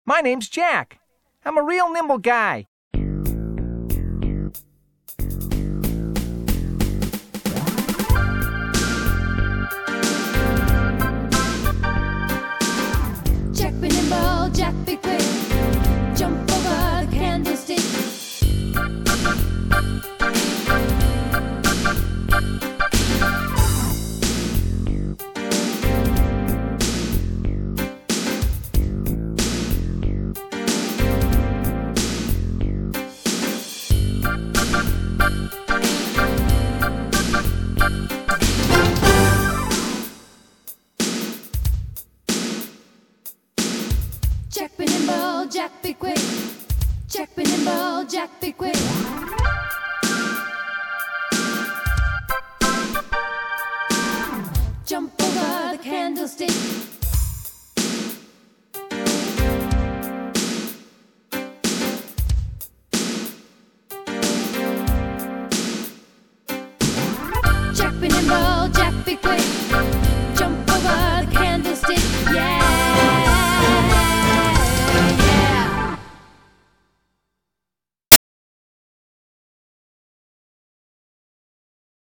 My name's Jack. I'm a real nimble guy. Jack be nimble, Jack be quick. Jump over the candlestick. Jack be nimble, Jack be quick. Jack be nimble, Jack be quick. Jump over the candlestick. Jack be nimble, Jack be quick.